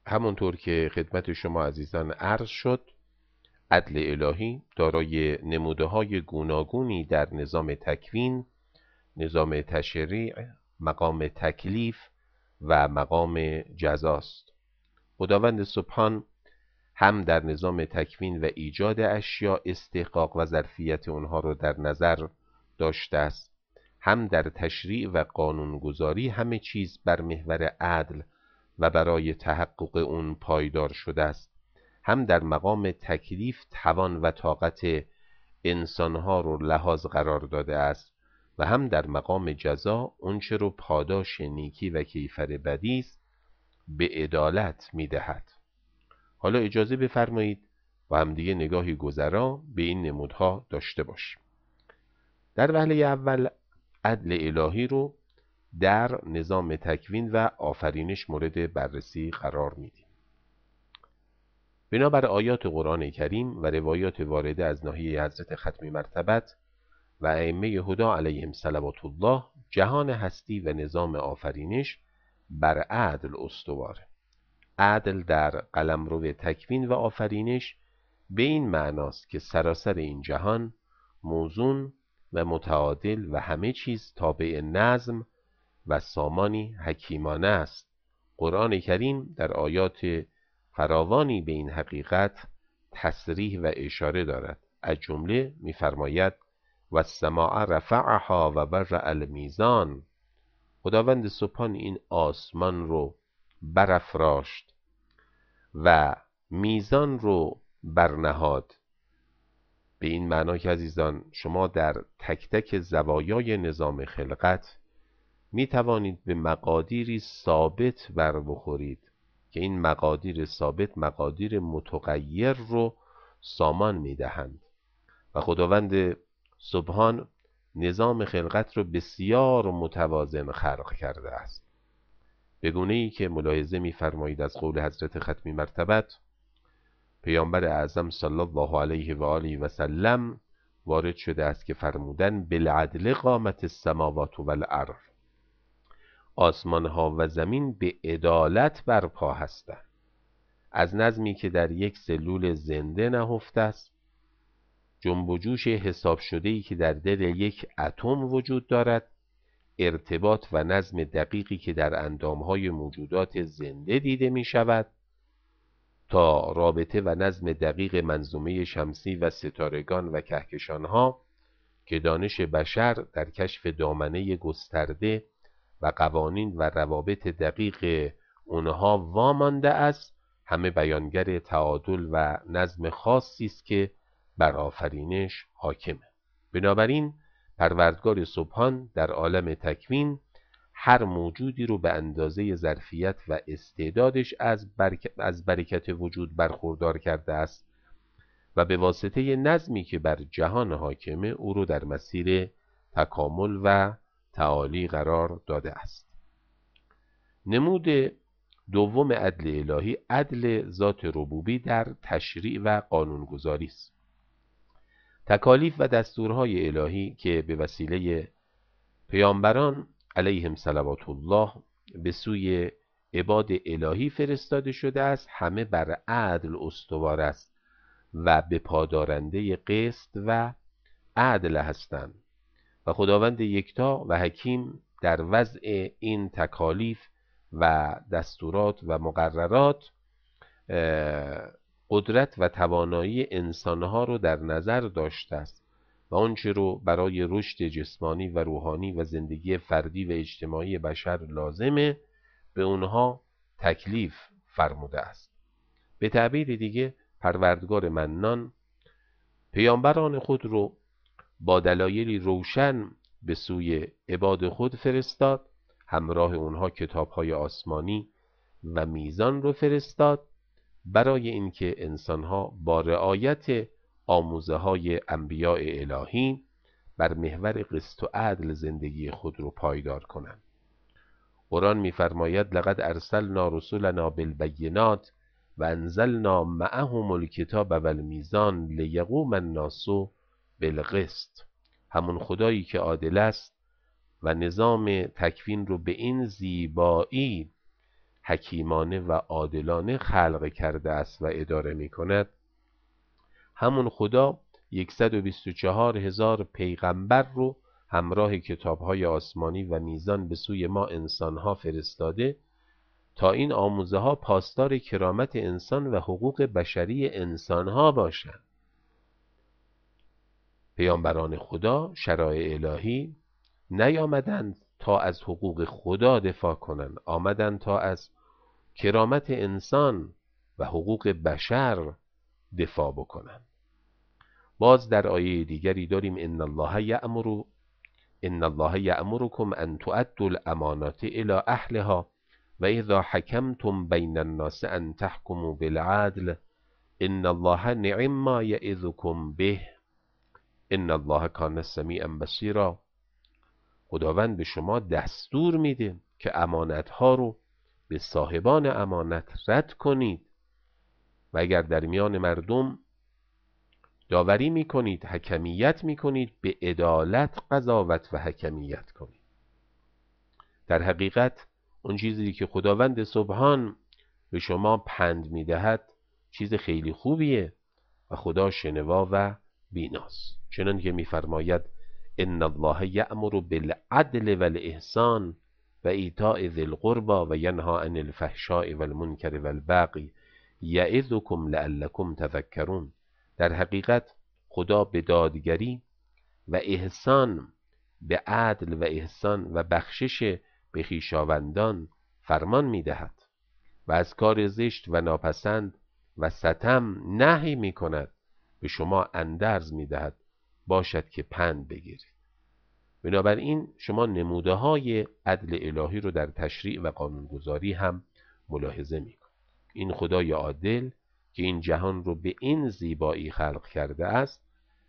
همونطور که خدمت شما عزیزان عرض شد، عدل الهی دارای نموده‌های گوناگونی در نظام تکوین، نظام تشریع، مقام تکلیف و مقام جزاست. خداوند سبحان هم در نظام تکوین و ایجاد اشیاء استحقاق و ظرفیت اونها رو در نظر داشته است، هم در تشریع و قانونگذاری همه چیز بر محور عدل و برای تحقق اون پایدار شده است، هم در مقام تکلیف توان و طاقت انسانها رو لحاظ قرار داده است و هم در مقام جزا اونچه رو پاداش نیکی و کیفر بدی است به عدالت میدهد. حالا اجازه بفرمایید و همدیگه نگاهی گذرا به این نمودها داشته باشیم. در وهله اول عدل الهی رو در نظام تکوین و آفرینش مورد بررسی قرار میدیم. بنابر آیات قرآن کریم و روایات وارده از ناحیه حضرت ختمی مرتبت و ائمه هدی علیهم صلوات الله، جهان هستی و نظام آفرینش بر عدل استواره. عدل در قلمرو تکوین و آفرینش به این معناست که سراسر این جهان موزون و متعادل و همه چیز تابع نظم و سامانی حکیمانه است. قرآن کریم در آیات فراوانی به این حقیقت تصریح و اشاره دارد. از جمله می‌فرماید و السماء رفعها و برع المیزان. خداوند سبحان این آسمان رو برافراشت و میزان رو برنهاد. به این معنا که عزیزان شما در تک تک زوایای نظام خلقت می توانید به مقادیری ثابت بر بخورید که این مقادیر ثابت مقادیر متغیر رو سامان می دهند و خداوند سبحان نظام خلقت رو بسیار متوازن خلق کرده است، به گونه‌ای که ملاحظه می‌فرمایید از قول حضرت ختمی مرتبت پیامبر اعظم صلی الله علیه و آله و سلم وارد شده است که فرمودن بالعدل قامت السماوات و الارض، آسمان‌ها و زمین به عدالت برپا هستند. از نظمی که در یک سلول زنده نهفته است، جنب و جوش حساب شده‌ای که در دل یک اتم وجود دارد، ارتباط و نظم دقیقی که در اندامهای موجودات زنده دیده می شود، تا رابطه و نظم دقیق منظومه شمسی و ستارگان و کهکشانها که دانش بشر در کشف دامنه گسترده و قوانین و روابط دقیق اونها وامانده است، همه بیانگر تعادل و نظم خاصی است که بر آفرینش حاکمه. بنابراین پروردگار سبحان در عالم تکوین هر موجودی رو به اندازه ظرفیت و استعدادش از برکت وجود برخوردار کرده است و به واسطه نظمی که بر جهان حاکمه او رو در مسیر تکامل و تعالی قرار داده است. نمود دوم عدل الهی عدل ذات ربوبی در تشریع و قانونگذاری است. تکالیف و دستورهای الهی که به وسیله پیامبران علیهم صلوات الله به سوی عباد الهی فرستاده شده است، همه بر عدل استوار است و به پادارنده قسط و عدل هستند و خداوند یکتا و حکیم در وضع این تکالیف و دستورات و مقررات قدرت و توانایی انسانها رو در نظر داشته است و آنچه رو برای رشد جسمانی و روحانی و زندگی فردی و اجتماعی بشر لازمه به اونها تکلیف فرموده است. به تعبیر دیگه پروردگار منان پیامبران خود رو با دلایلی روشن به سوی عباد خود فرستاد، همراه اونها کتاب‌های آسمانی و میزان رو فرستاد برای اینکه انسانها با رعایت آموزه‌های انبیاء الهی بر محور قسط و عدل زندگی خود رو پایدار کنند. قرآن می‌فرماید لقد ارسلنا رسولنا بالبینات و انزلنا معهم الکتاب و المیزان لیقوم الناس بالقسط. همون خدایی که عادل است و نظام تکوین رو به این زیبایی حکیمانه و عادلانه خلق کرده است و اداره می کند، همون خدا 124,000 پیغمبر رو همراه کتاب‌های آسمانی و میزان به سوی ما انسان‌ها فرستاده تا این آموزه ها پاسدار کرامت انسان و حقوق بشری انسان‌ها باشند. پیامبران خدا، شرایع الهی نیامدند تا از حقوق خدا دفاع کنند، آمدند تا از کرامت انسان و حقوق بشر دفاع بکنند. باز در آیه دیگری داریم ان الله یأمرکم ان تؤدوا الامانات الی اهلها و اذا حکمتم بین الناس ان تحکموا بالعدل ان الله نعم ما یعظکم به ان الله کان سمیعا بصیرا. خداوند به شما دستور میده که امانتها رو به صاحبان امانت رد کنید و اگر در میان مردم داوری میکنید، حکمیت میکنید، به عدالت قضاوت و حکمیت کنید. در حقیقت اون چیزی که خداوند سبحان به شما پند میدهد چیز خیلی خوبیه و خدا شنوا و بیناست. چنان که میفرماید ان الله یأمر بالعدل والاحسان و ایتاء ذی القربى و ینهی عن الفحشاء والمنکر والبغی یعظکم لعلکم تذکرون. در حقیقت خدا به دادگری و احسان، به عدل و احسان و بخشش به خویشاوندان فرمان میدهد و از کار زشت و ناپسند و ستم نهی میکند، به شما اندرز میدهد باشد که پند بگیرید. بنابراین شما نموده های عدل الهی رو در تشریع و قانونگذاری هم ملاحظه میکنید. این خدای عادل که این جهان رو به این زیبایی خلق کرده است،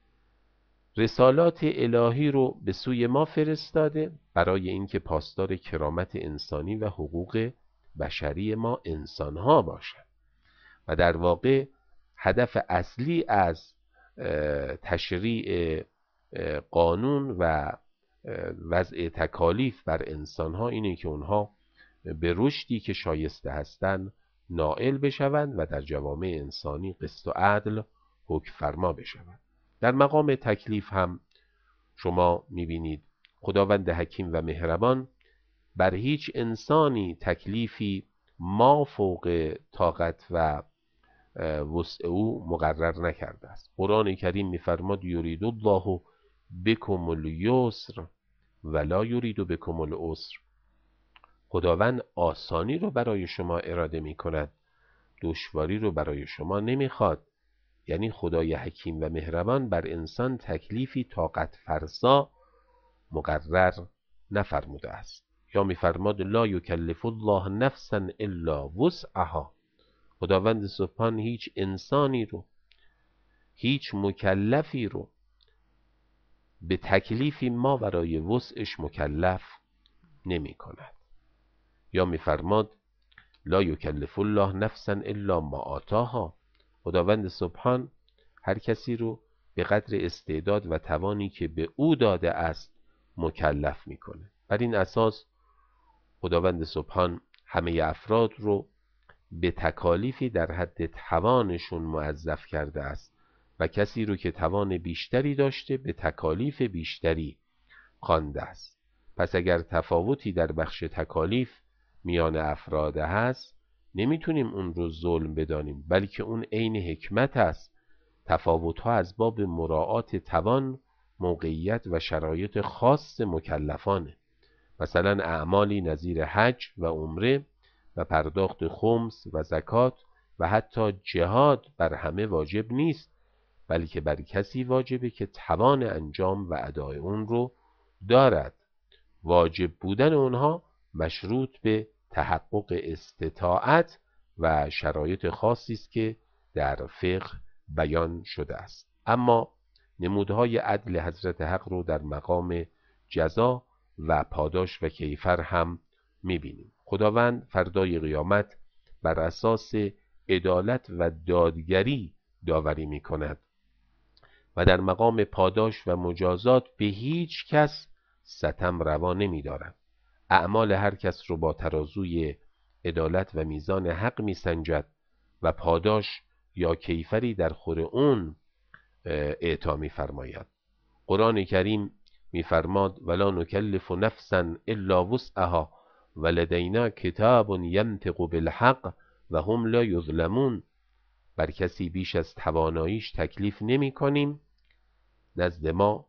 رسالات الهی رو به سوی ما فرستاده برای اینکه پاسدار کرامت انسانی و حقوق بشری ما انسانها باشد و در واقع هدف اصلی از تشریع قانون و وضع تکالیف بر انسانها اینه که اونها به رشدی که شایسته هستند نائل بشوند و در جوامع انسانی قسط و عدل حکم فرما بشوند. در مقام تکلیف هم شما میبینید خداوند حکیم و مهربان بر هیچ انسانی تکلیفی ما فوق طاقت و وسع او مقرر نکرده است. قرآن کریم میفرماد یرید الله بکم الیسر ولا یرید بکم العسر. خداوند آسانی رو برای شما اراده میکند، دشواری رو برای شما نمیخواد. یعنی خدای حکیم و مهربان بر انسان تکلیفی طاقت فرسا مقرر نفرموده است. یا میفرماد لا یکلف الله نفسا الا وسعها. خداوند سبحان هیچ انسانی رو، هیچ مکلفی رو به تکلیفی ما برای وسعش مکلف نمی کند. یا میفرماد لا یکلف الله نفسا الا ما آتاها. خداوند سبحان هر کسی رو به قدر استعداد و توانی که به او داده است مکلف میکنه. بر این اساس خداوند سبحان همه افراد رو به تکالیفی در حد توانشون موظف کرده است و کسی رو که توان بیشتری داشته به تکالیف بیشتری خوانده است. پس اگر تفاوتی در بخش تکالیف میان افراد هست نمیتونیم اون رو ظلم بدانیم، بلکه اون عین حکمت است. تفاوت‌ها از باب مراعات توان، موقعیت و شرایط خاص مکلفانه. مثلا اعمالی نظیر حج و عمره و پرداخت خمس و زکات و حتی جهاد بر همه واجب نیست، بلکه بر کسی واجبه که توان انجام و ادای اون رو دارد. واجب بودن اونها مشروط به تحقق استطاعت و شرایط خاصی است که در فقه بیان شده است. اما نمودهای عدل حضرت حق رو در مقام جزا و پاداش و کیفر هم میبینیم. خداوند فردای قیامت بر اساس عدالت و دادگری داوری میکند و در مقام پاداش و مجازات به هیچ کس ستم روا نمی‌دارد. اعمال هر کس رو با ترازوی عدالت و میزان حق میسنجد و پاداش یا کیفری در خور اون اعطا میفرماید. قرآن کریم میفرماد ولا نکلف نفسا الا وسعها ولدینا کتاب ینطق بالحق و هم لا یظلمون. بر کسی بیش از تواناییش تکلیف نمی کنیم. نزد ما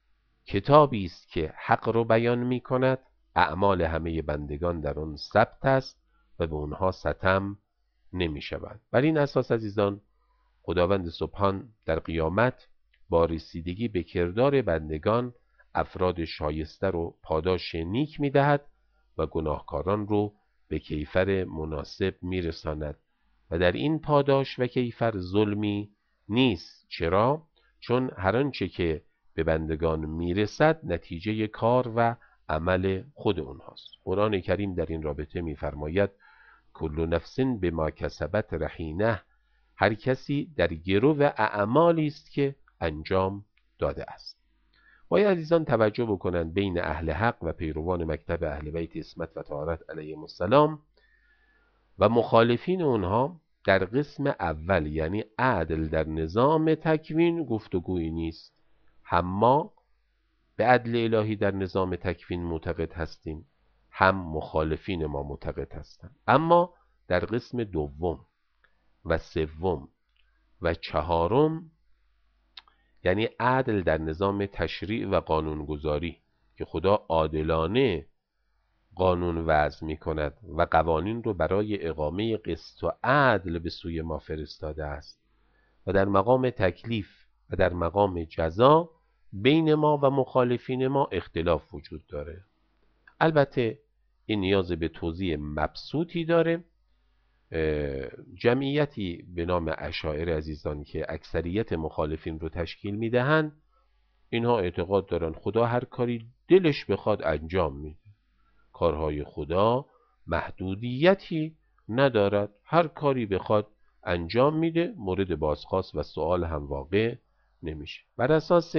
کتابی است که حق رو بیان می کند، اعمال همه بندگان در آن ثبت است و به اونها ستم نمی شود. بر این اساس عزیزان خداوند سبحان در قیامت با رسیدگی به کردار بندگان افراد شایسته رو پاداش نیک می دهد و گناهکاران رو به کیفر مناسب می رساند و در این پاداش و کیفر ظلمی نیست. چرا؟ چون هر آنچه که به بندگان میرسد نتیجه کار و عمل خود اونهاست. قرآن کریم در این رابطه میفرماید کل نفس بما کسبت رهینه، هر کسی در گرو اعمالی است که انجام داده است. باید عزیزان توجه بکنند بین اهل حق و پیروان مکتب اهل بیت عصمت و طهارت علیهم السلام و مخالفین اونها در قسم اول، یعنی عدل در نظام تکوین، گفتگویی نیست. هم ما به عدل الهی در نظام تکوین معتقد هستیم، هم مخالفین ما معتقد هستند. اما در قسم دوم و سوم و چهارم، یعنی عدل در نظام تشریع و قانونگذاری که خدا عادلانه قانون وضع می کند و قوانین رو برای اقامه قسط و عدل به سوی ما فرستاده است، و در مقام تکلیف و در مقام جزا بین ما و مخالفین ما اختلاف وجود داره. البته این نیاز به توضیح مبسوطی داره. جمعیتی به نام اشاعره عزیزان که اکثریت مخالفین رو تشکیل میدهند، اینها اعتقاد دارن خدا هر کاری دلش بخواد انجام میده. کارهای خدا محدودیتی ندارد، هر کاری بخواد انجام میده، مورد بازخواست و سوال هم واقع نمیشه. بر اساس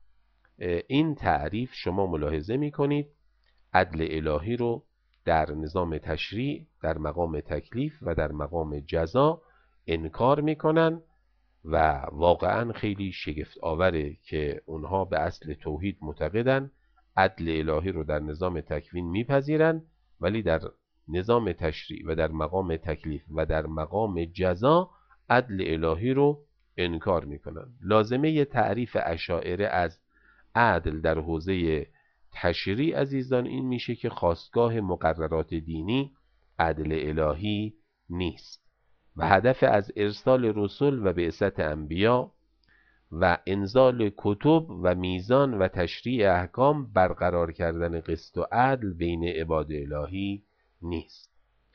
این تعریف شما ملاحظه میکنید عدل الهی رو در نظام تشریع، در مقام تکلیف و در مقام جزا انکار میکنن و واقعا خیلی شگفت آوره که اونها به اصل توحید معتقدن، عدل الهی رو در نظام تکوین میپذیرن، ولی در نظام تشریع و در مقام تکلیف و در مقام جزا عدل الهی رو انکار میکنن. لازمه تعریف اشاعره از عدل در حوزه تشریع عزیزان این میشه که خاستگاه مقررات دینی عدل الهی نیست و هدف از ارسال رسول و بعثت انبیا و انزال کتب و میزان و تشریع احکام برقرار کردن قسط و عدل بین عباد الهی نیست.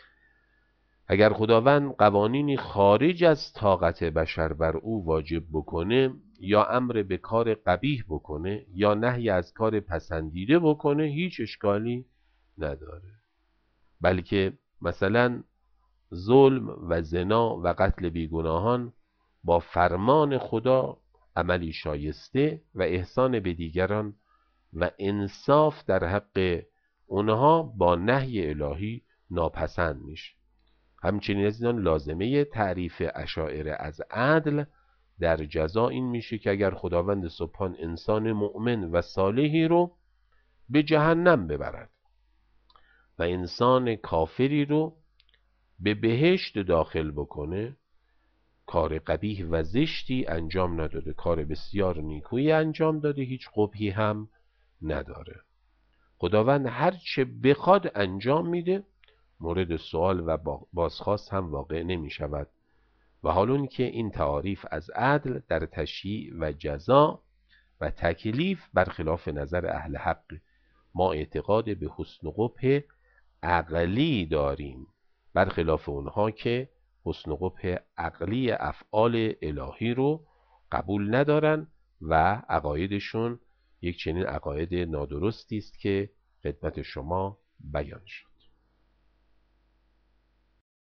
اگر خداوند قوانینی خارج از طاقت بشر بر او واجب بکنه یا امر به کار قبیح بکنه یا نهی از کار پسندیده بکنه هیچ اشکالی نداره، بلکه مثلا ظلم و زنا و قتل بیگناهان با فرمان خدا عملی شایسته و احسان به دیگران و انصاف در حق اونها با نهی الهی ناپسند میشه. همچنین از این لازمه تعریف اشاعره از عدل در جزا این میشه که اگر خداوند سبحان انسان مؤمن و صالحی رو به جهنم ببرد و انسان کافری رو به بهشت داخل بکنه، کار قبیح و زشتی انجام نداده، کار بسیار نیکویی انجام داده، هیچ قبحی هم نداره. خداوند هر چه بخواد انجام میده، مورد سوال و بازخواست هم واقع نمی شود. و حالون که این تعاریف از عدل در تشریع و جزا و تکلیف برخلاف نظر اهل حق، ما اعتقاد به حسن و قبح عقلی داریم، برخلاف اونها که حسن و قبح عقلی افعال الهی رو قبول ندارن و عقایدشون یک چنین عقاید نادرستی است که خدمت شما بیان شد.